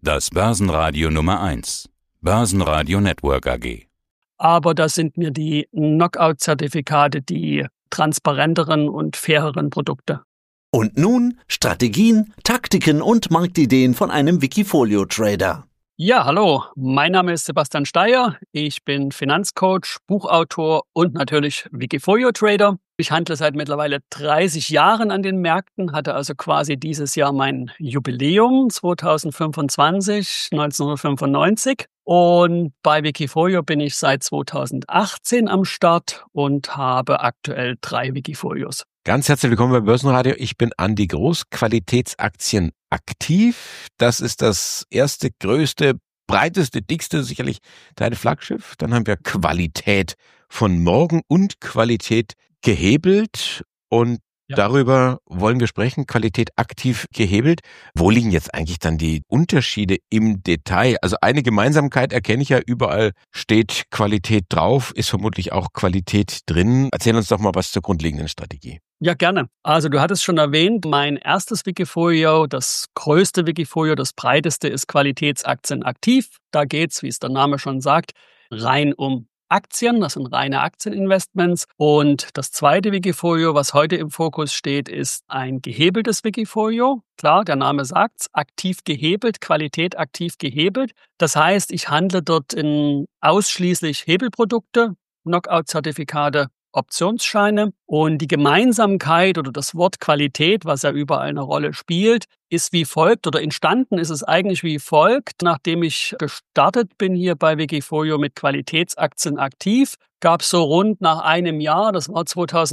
Das Börsenradio Nummer 1. Börsenradio Network AG. Aber das sind mir die Knockout-Zertifikate, die transparenteren und faireren Produkte. Und nun Strategien, Taktiken und Marktideen von einem Wikifolio-Trader. Ja, hallo, mein Name ist Sebastian Steyer. Ich bin Finanzcoach, Buchautor und natürlich Wikifolio-Trader. Ich handle seit mittlerweile 30 Jahren an den Märkten, hatte also quasi dieses Jahr mein Jubiläum 2025, 1995. Und bei Wikifolio bin ich seit 2018 am Start und habe aktuell 3 Wikifolios. Ganz herzlich willkommen bei Börsenradio. Ich bin Andi Groß, Qualitätsaktien aktiv. Das ist das erste, größte, breiteste, dickste, sicherlich dein Flaggschiff. Dann haben wir Qualität von morgen und Qualität gehebelt. Und darüber wollen wir sprechen. Qualität aktiv gehebelt. Wo liegen jetzt eigentlich dann die Unterschiede im Detail? Also eine Gemeinsamkeit erkenne ich ja, überall steht Qualität drauf, ist vermutlich auch Qualität drin. Erzähl uns doch mal was zur grundlegenden Strategie. Ja, gerne. Also du hattest schon erwähnt, mein erstes Wikifolio, das größte Wikifolio, das breiteste ist Qualitätsaktien aktiv. Da geht's, wie es der Name schon sagt, rein um Aktien. Das sind reine Aktieninvestments. Und das zweite Wikifolio, was heute im Fokus steht, ist ein gehebeltes Wikifolio. Klar, der Name sagt's, aktiv gehebelt, Qualität aktiv gehebelt. Das heißt, ich handle dort in ausschließlich Hebelprodukte, Knockout-Zertifikate, Optionsscheine. Und die Gemeinsamkeit oder das Wort Qualität, was ja überall eine Rolle spielt, ist wie folgt oder entstanden ist es eigentlich wie folgt. Nachdem ich gestartet bin hier bei Wikifolio mit Qualitätsaktien aktiv, gab es so rund nach einem Jahr, das war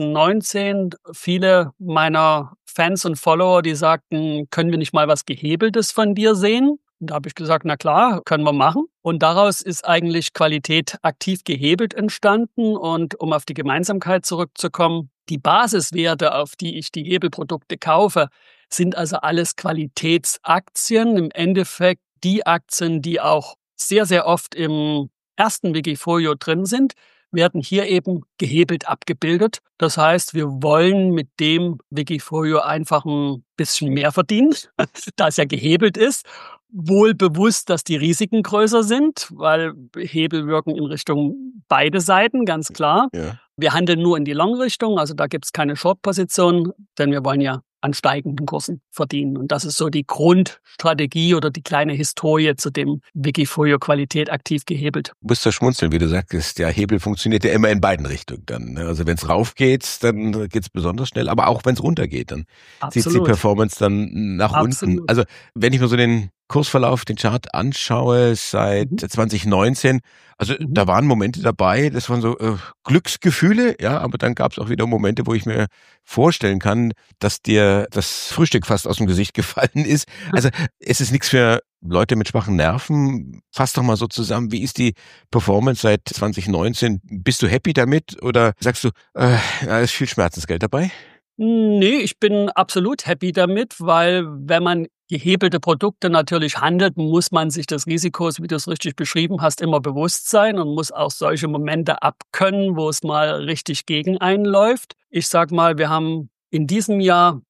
2019, viele meiner Fans und Follower, die sagten, können wir nicht mal was Gehebeltes von dir sehen? Und da habe ich gesagt, na klar, können wir machen. Und daraus ist eigentlich Qualität aktiv gehebelt entstanden. Und um auf die Gemeinsamkeit zurückzukommen, die Basiswerte, auf die ich die Hebelprodukte kaufe, sind also alles Qualitätsaktien. Im Endeffekt die Aktien, die auch sehr, sehr oft im ersten Wikifolio drin sind, werden hier eben gehebelt abgebildet. Das heißt, wir wollen mit dem Wikifolio einfach ein bisschen mehr verdienen, da es ja gehebelt ist. Wohl bewusst, dass die Risiken größer sind, weil Hebel wirken in Richtung beide Seiten, ganz klar. Ja. Wir handeln nur in die Long-Richtung, also da gibt es keine Short-Position, denn wir wollen ja an steigenden Kursen verdienen. Und das ist so die Grundstrategie oder die kleine Historie zu dem Wikifolio Qualität aktiv gehebelt. Du musst ja schmunzeln, wie du sagst, der Hebel funktioniert ja immer in beiden Richtungen dann. Also wenn es rauf geht, dann geht es besonders schnell, aber auch wenn es runter geht, dann zieht die Performance dann nach unten. Also wenn ich mir so den Kursverlauf, den Chart anschaue seit 2019, also da waren Momente dabei, das waren so Glücksgefühle, ja, aber dann gab es auch wieder Momente, wo ich mir vorstellen kann, dass dir das Frühstück fast aus dem Gesicht gefallen ist. Also es ist nichts für Leute mit schwachen Nerven. Fass doch mal so zusammen, wie ist die Performance seit 2019? Bist du happy damit oder sagst du, da ist viel Schmerzensgeld dabei? Nee, ich bin absolut happy damit, weil wenn man gehebelte Produkte natürlich handelt, muss man sich des Risikos, wie du es richtig beschrieben hast, immer bewusst sein und muss auch solche Momente abkönnen, wo es mal richtig gegen einen läuft. Ich sag mal, wir haben in diesem Jahr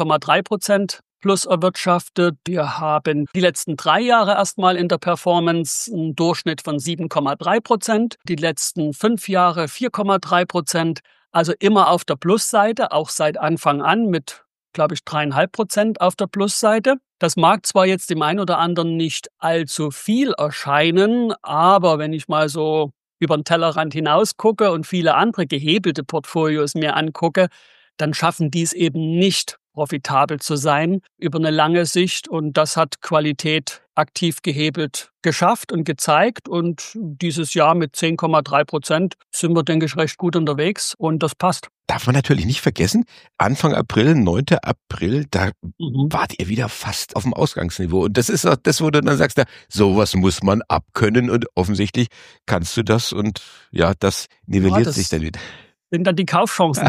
10,3% plus erwirtschaftet. Wir haben die letzten 3 Jahre erstmal in der Performance einen Durchschnitt von 7,3%, die letzten 5 Jahre 4,3%. Also immer auf der Plusseite, auch seit Anfang an mit, glaube ich, 3,5% auf der Plusseite. Das mag zwar jetzt dem einen oder anderen nicht allzu viel erscheinen, aber wenn ich mal so über den Tellerrand hinaus gucke und viele andere gehebelte Portfolios mir angucke, dann schaffen die es eben nicht, profitabel zu sein über eine lange Sicht. Und das hat Qualität aktiv gehebelt geschafft und gezeigt. Und dieses Jahr mit 10,3% sind wir, denke ich, recht gut unterwegs. Und das passt. Darf man natürlich nicht vergessen, Anfang April, 9. April, da wart ihr wieder fast auf dem Ausgangsniveau. Und das ist auch das, wo du dann sagst, sowas muss man abkönnen. Und offensichtlich kannst du das. Und ja, das nivelliert sich dann wieder. Sind dann die Kaufchancen.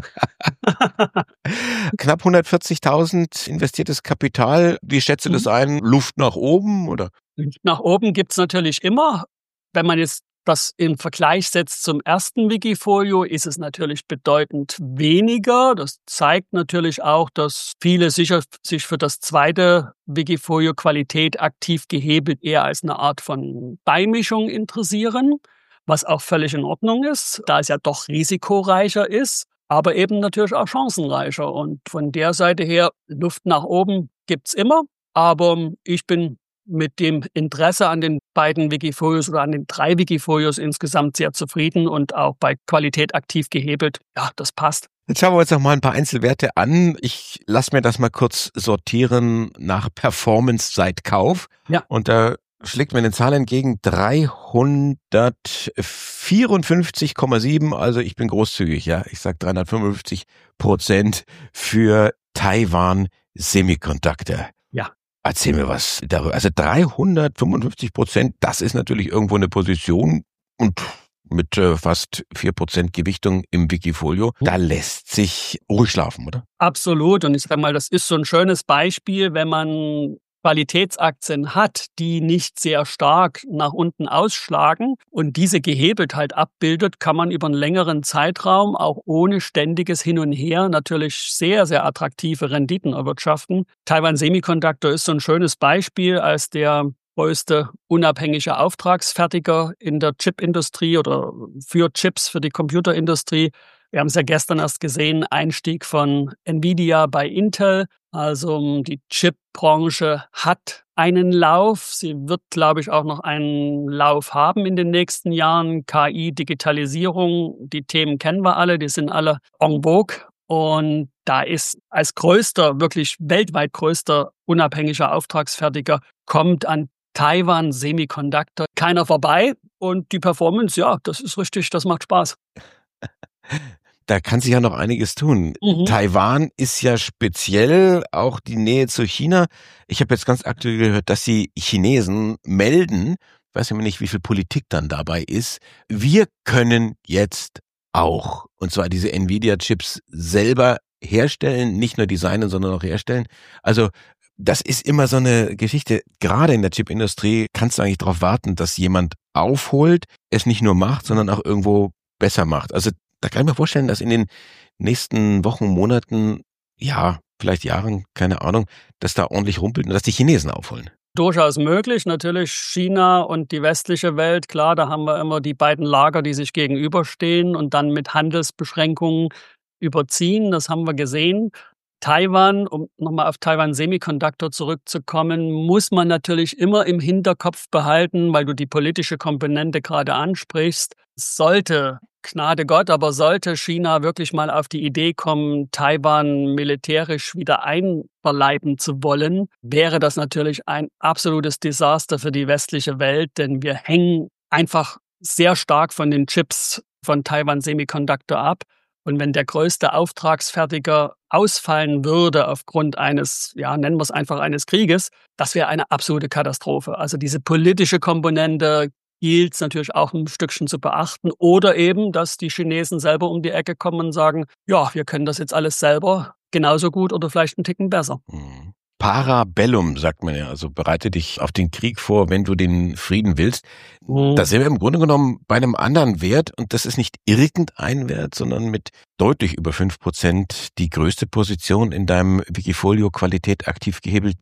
Knapp 140.000 investiertes Kapital. Wie schätzt du das ein? Luft nach oben oder? Nach oben gibt's natürlich immer. Wenn man jetzt das im Vergleich setzt zum ersten Wikifolio, ist es natürlich bedeutend weniger. Das zeigt natürlich auch, dass viele sich für das zweite Wikifolio Qualität aktiv gehebelt eher als eine Art von Beimischung interessieren, was auch völlig in Ordnung ist, da es ja doch risikoreicher ist, aber eben natürlich auch chancenreicher. Und von der Seite her, Luft nach oben gibt's immer, aber ich bin mit dem Interesse an den beiden Wikifolios oder an den 3 Wikifolios insgesamt sehr zufrieden und auch bei Qualität aktiv gehebelt. Ja, das passt. Jetzt schauen wir uns noch mal ein paar Einzelwerte an. Ich lasse mir das mal kurz sortieren nach Performance seit Kauf. Ja. Und da schlägt mir eine Zahl entgegen, 354,7. Also ich bin großzügig, ja. Ich sag 355% für Taiwan Semiconductor. Ja. Erzähl mir was darüber. Also 355%, das ist natürlich irgendwo eine Position und mit fast 4% Gewichtung im Wikifolio. Da lässt sich ruhig schlafen, oder? Absolut. Und ich sag mal, das ist so ein schönes Beispiel, wenn man Qualitätsaktien hat, die nicht sehr stark nach unten ausschlagen und diese gehebelt halt abbildet, kann man über einen längeren Zeitraum auch ohne ständiges Hin und Her natürlich sehr, sehr attraktive Renditen erwirtschaften. Taiwan Semiconductor ist so ein schönes Beispiel als der größte unabhängige Auftragsfertiger in der Chipindustrie oder für Chips für die Computerindustrie. Wir haben es ja gestern erst gesehen, Einstieg von Nvidia bei Intel. Also die Chipbranche hat einen Lauf. Sie wird, glaube ich, auch noch einen Lauf haben in den nächsten Jahren. KI, Digitalisierung, die Themen kennen wir alle, die sind alle en vogue. Und da ist als größter, wirklich weltweit größter unabhängiger Auftragsfertiger, kommt an Taiwan Semiconductor keiner vorbei. Und die Performance, ja, das ist richtig, das macht Spaß. Da kann sich ja noch einiges tun. Taiwan ist ja speziell auch die Nähe zu China. Ich habe jetzt ganz aktuell gehört, dass die Chinesen melden, ich weiß immer nicht, wie viel Politik dann dabei ist, wir können jetzt auch, und zwar diese Nvidia-Chips selber herstellen, nicht nur designen, sondern auch herstellen. Also das ist immer so eine Geschichte, gerade in der Chipindustrie kannst du eigentlich darauf warten, dass jemand aufholt, es nicht nur macht, sondern auch irgendwo besser macht. Also da kann ich mir vorstellen, dass in den nächsten Wochen, Monaten, ja, vielleicht Jahren, keine Ahnung, dass da ordentlich rumpelt und dass die Chinesen aufholen. Durchaus möglich. Natürlich China und die westliche Welt. Klar, da haben wir immer die beiden Lager, die sich gegenüberstehen und dann mit Handelsbeschränkungen überziehen. Das haben wir gesehen. Taiwan, um nochmal auf Taiwan Semiconductor zurückzukommen, muss man natürlich immer im Hinterkopf behalten, weil du die politische Komponente gerade ansprichst. Sollte, Gnade Gott, aber sollte China wirklich mal auf die Idee kommen, Taiwan militärisch wieder einverleiben zu wollen, wäre das natürlich ein absolutes Desaster für die westliche Welt, denn wir hängen einfach sehr stark von den Chips von Taiwan Semiconductor ab. Und wenn der größte Auftragsfertiger ausfallen würde aufgrund eines, ja, nennen wir es einfach eines Krieges, das wäre eine absolute Katastrophe. Also diese politische Komponente gilt es natürlich auch ein Stückchen zu beachten. Oder eben, dass die Chinesen selber um die Ecke kommen und sagen, ja, wir können das jetzt alles selber genauso gut oder vielleicht einen Ticken besser. Parabellum, sagt man ja, also bereite dich auf den Krieg vor, wenn du den Frieden willst. Da sind wir im Grunde genommen bei einem anderen Wert und das ist nicht irgendein Wert, sondern mit deutlich über 5% die größte Position in deinem Wikifolio Qualität aktiv gehebelt,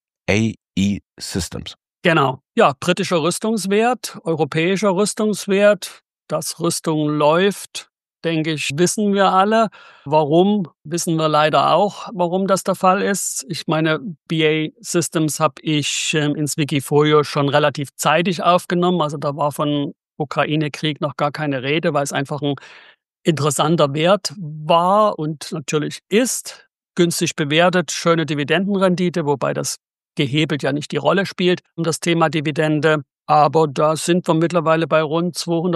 BAE Systems. Genau, ja, britischer Rüstungswert, europäischer Rüstungswert, dass Rüstung läuft, denke ich, wissen wir alle. Warum, wissen wir leider auch, warum das der Fall ist. Ich meine, BAE Systems habe ich ins Wikifolio schon relativ zeitig aufgenommen. Also da war von Ukraine-Krieg noch gar keine Rede, weil es einfach ein interessanter Wert war und natürlich ist. Günstig bewertet, schöne Dividendenrendite, wobei das gehebelt ja nicht die Rolle spielt um das Thema Dividende. Aber da sind wir mittlerweile bei rund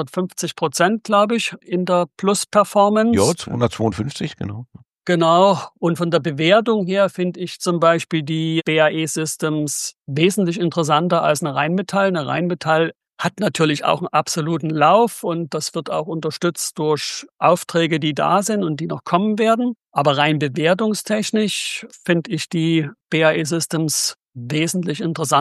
250%, glaube ich, in der Plus-Performance. Ja, 252, genau. Genau. Und von der Bewertung her finde ich zum Beispiel die BAE Systems wesentlich interessanter als eine Rheinmetall. Eine Rheinmetall hat natürlich auch einen absoluten Lauf und das wird auch unterstützt durch Aufträge, die da sind und die noch kommen werden. Aber rein bewertungstechnisch finde ich die BAE Systems wesentlich interessanter.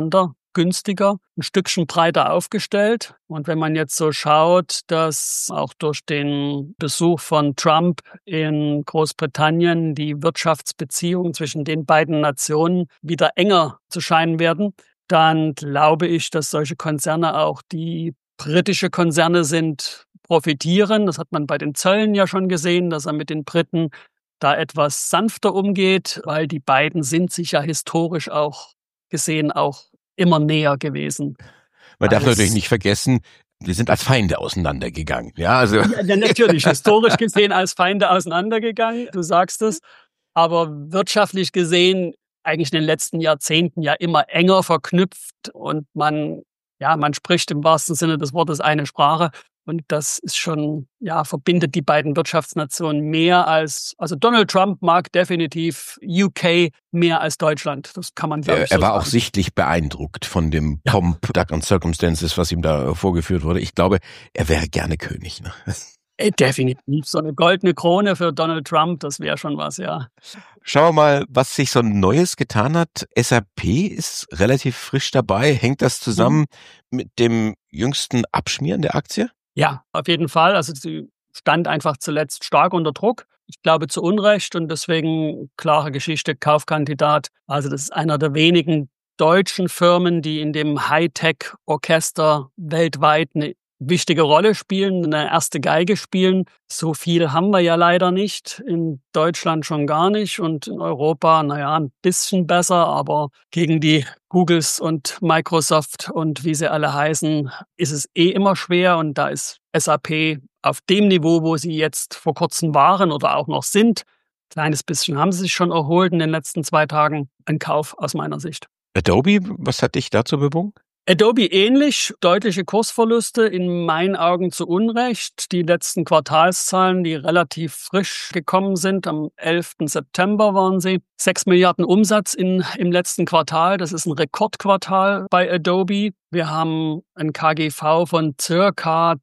günstiger, ein Stückchen breiter aufgestellt. Und wenn man jetzt so schaut, dass auch durch den Besuch von Trump in Großbritannien die Wirtschaftsbeziehungen zwischen den beiden Nationen wieder enger zu scheinen werden, dann glaube ich, dass solche Konzerne auch, die britische Konzerne sind, profitieren. Das hat man bei den Zöllen ja schon gesehen, dass er mit den Briten da etwas sanfter umgeht, weil die beiden sind sich ja historisch auch gesehen auch immer näher gewesen. Man darf natürlich nicht vergessen, wir sind als Feinde auseinandergegangen. Ja, also. Ja, natürlich, historisch gesehen als Feinde auseinandergegangen, du sagst es. Aber wirtschaftlich gesehen eigentlich in den letzten Jahrzehnten ja immer enger verknüpft und man spricht im wahrsten Sinne des Wortes eine Sprache. Und das ist schon, verbindet die beiden Wirtschaftsnationen mehr also Donald Trump mag definitiv UK mehr als Deutschland. Das kann man, glaube ich, so Er war sagen. auch sichtlich beeindruckt von dem Pomp and Circumstances, was ihm da vorgeführt wurde. Ich glaube, er wäre gerne König. Ne? Definitiv. So eine goldene Krone für Donald Trump, das wäre schon was, ja. Schauen wir mal, was sich so Neues getan hat. SAP ist relativ frisch dabei. Hängt das zusammen mit dem jüngsten Abschmieren der Aktie? Ja, auf jeden Fall. Also sie stand einfach zuletzt stark unter Druck. Ich glaube zu Unrecht und deswegen klare Geschichte, Kaufkandidat. Also das ist einer der wenigen deutschen Firmen, die in dem Hightech-Orchester weltweit eine wichtige Rolle spielen, eine erste Geige spielen. So viel haben wir ja leider nicht, in Deutschland schon gar nicht und in Europa, ein bisschen besser, aber gegen die Googles und Microsoft und wie sie alle heißen, ist es immer schwer und da ist SAP auf dem Niveau, wo sie jetzt vor kurzem waren oder auch noch sind. Kleines bisschen haben sie sich schon erholt in den letzten 2 Tagen. Ein Kauf aus meiner Sicht. Adobe, was hat dich dazu bewogen? Adobe ähnlich, deutliche Kursverluste, in meinen Augen zu Unrecht. Die letzten Quartalszahlen, die relativ frisch gekommen sind, am 11. September waren sie. 6 Milliarden Umsatz im letzten Quartal, das ist ein Rekordquartal bei Adobe. Wir haben ein KGV von circa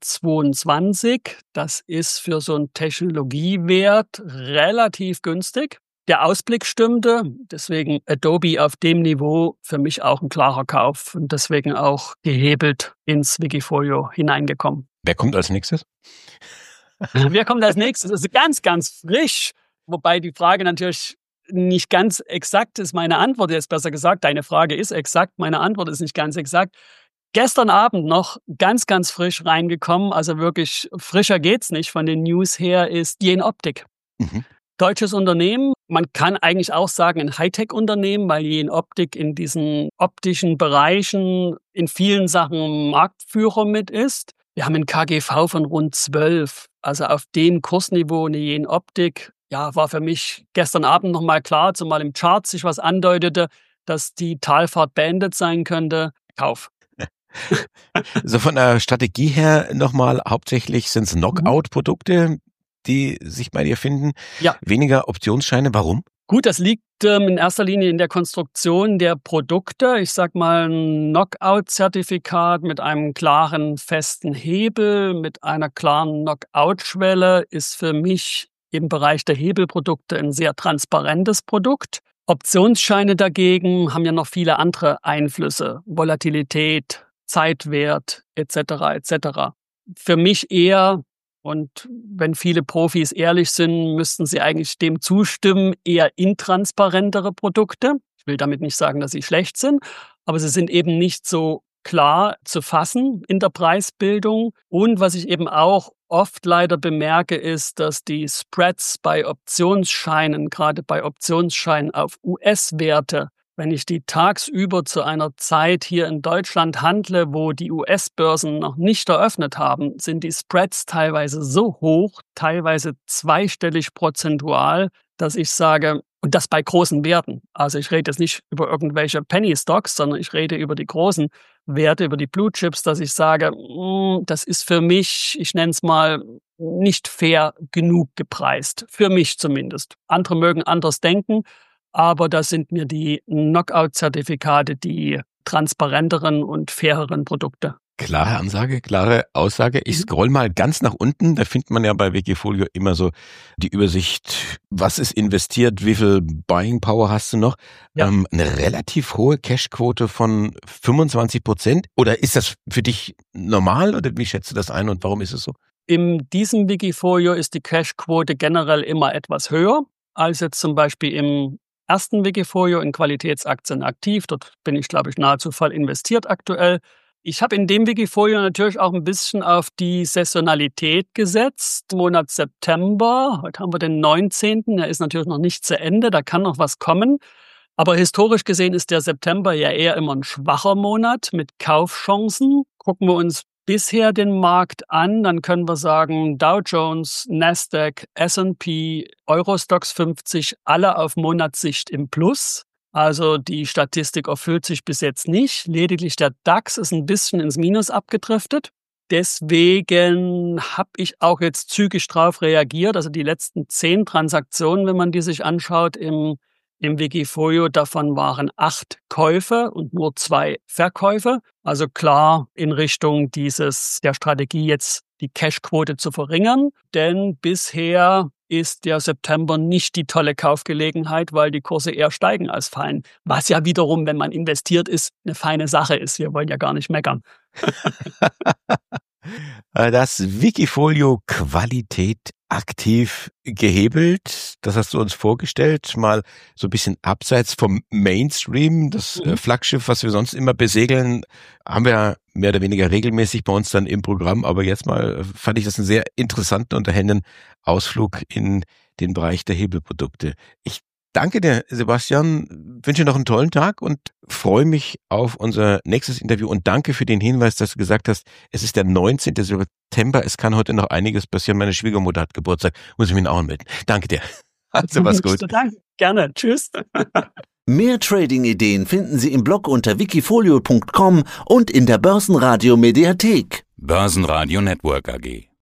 22. Das ist für so einen Technologiewert relativ günstig. Der Ausblick stimmte, deswegen Adobe auf dem Niveau für mich auch ein klarer Kauf und deswegen auch gehebelt ins Wikifolio hineingekommen. Wer kommt als nächstes? Wer kommt als nächstes? Das ist ganz, ganz frisch, wobei die Frage natürlich nicht ganz exakt ist. Meine Antwort ist besser gesagt, deine Frage ist exakt, meine Antwort ist nicht ganz exakt. Gestern Abend noch ganz, ganz frisch reingekommen, also wirklich frischer geht's nicht von den News her, ist Jenoptik. Deutsches Unternehmen, man kann eigentlich auch sagen ein Hightech-Unternehmen, weil Jenoptik in diesen optischen Bereichen in vielen Sachen Marktführer mit ist. Wir haben ein KGV von rund 12. Also auf dem Kursniveau eine Jenoptik, war für mich gestern Abend nochmal klar, zumal im Chart sich was andeutete, dass die Talfahrt beendet sein könnte. Kauf. So von der Strategie her nochmal, hauptsächlich sind es Knockout-Produkte, die sich bei dir finden. Ja. Weniger Optionsscheine. Warum? Gut, das liegt in erster Linie in der Konstruktion der Produkte. Ich sag mal, ein Knockout-Zertifikat mit einem klaren, festen Hebel, mit einer klaren Knockout-Schwelle ist für mich im Bereich der Hebelprodukte ein sehr transparentes Produkt. Optionsscheine dagegen haben ja noch viele andere Einflüsse. Volatilität, Zeitwert etc. etc. Für mich eher, und wenn viele Profis ehrlich sind, müssten sie eigentlich dem zustimmen, eher intransparentere Produkte. Ich will damit nicht sagen, dass sie schlecht sind, aber sie sind eben nicht so klar zu fassen in der Preisbildung. Und was ich eben auch oft leider bemerke, ist, dass die Spreads bei Optionsscheinen, gerade bei Optionsscheinen auf US-Werte, wenn ich die tagsüber zu einer Zeit hier in Deutschland handle, wo die US-Börsen noch nicht eröffnet haben, sind die Spreads teilweise so hoch, teilweise zweistellig prozentual, dass ich sage, und das bei großen Werten. Also ich rede jetzt nicht über irgendwelche Penny-Stocks, sondern ich rede über die großen Werte, über die Blue Chips, dass ich sage, das ist für mich, ich nenne es mal, nicht fair genug gepreist. Für mich zumindest. Andere mögen anders denken. Aber das sind mir die Knockout-Zertifikate, die transparenteren und faireren Produkte. Klare Ansage, klare Aussage. Ich scroll mal ganz nach unten. Da findet man ja bei Wikifolio immer so die Übersicht, was ist investiert, wie viel Buying Power hast du noch. Ja. Eine relativ hohe Cashquote von 25%. Oder ist das für dich normal oder wie schätzt du das ein und warum ist es so? In diesem Wikifolio ist die Cashquote generell immer etwas höher als jetzt zum Beispiel im ersten Wikifolio in Qualitätsaktien aktiv. Dort bin ich, glaube ich, nahezu voll investiert aktuell. Ich habe in dem Wikifolio natürlich auch ein bisschen auf die Saisonalität gesetzt. Monat September, heute haben wir den 19., der ist natürlich noch nicht zu Ende, da kann noch was kommen. Aber historisch gesehen ist der September ja eher immer ein schwacher Monat mit Kaufchancen. Gucken wir uns bisher den Markt an, dann können wir sagen, Dow Jones, Nasdaq, S&P, Eurostoxx 50, alle auf Monatssicht im Plus. Also die Statistik erfüllt sich bis jetzt nicht. Lediglich der DAX ist ein bisschen ins Minus abgedriftet. Deswegen habe ich auch jetzt zügig drauf reagiert. Also die letzten 10 Transaktionen, wenn man die sich anschaut im Wikifolio, davon waren 8 Käufe und nur 2 Verkäufe. Also klar in Richtung der Strategie jetzt die Cashquote zu verringern. Denn bisher ist der September nicht die tolle Kaufgelegenheit, weil die Kurse eher steigen als fallen. Was ja wiederum, wenn man investiert ist, eine feine Sache ist. Wir wollen ja gar nicht meckern. Das Wikifolio Qualität aktiv gehebelt, das hast du uns vorgestellt, mal so ein bisschen abseits vom Mainstream. Das Flaggschiff, was wir sonst immer besegeln, haben wir mehr oder weniger regelmäßig bei uns dann im Programm. Aber jetzt mal fand ich das einen sehr interessanten, unterhellenden Ausflug in den Bereich der Hebelprodukte. Ich danke dir, Sebastian, wünsche noch einen tollen Tag und freue mich auf unser nächstes Interview und danke für den Hinweis, dass du gesagt hast, es ist der 19. September, es kann heute noch einiges passieren. Meine Schwiegermutter hat Geburtstag, muss ich mich auch melden. Danke dir. Also mach's gut. Danke, gerne. Tschüss. Mehr Trading-Ideen finden Sie im Blog unter wikifolio.com und in der Börsenradio Mediathek. Börsenradio Network AG.